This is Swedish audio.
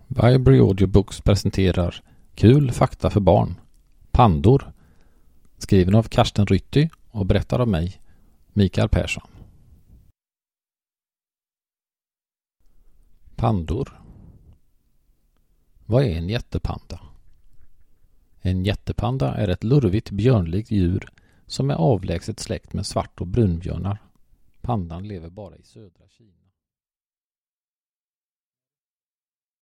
Vibrary Audiobooks presenterar Kul fakta för barn. Pandor. Skriven av Karsten Rytti och berättad av mig, Mikael Persson. Pandor. Vad är en jättepanda? En jättepanda är ett lurvigt björnlikt djur som är avlägset släkt med svart- och brunbjörnar. Pandan lever bara i södra Kina.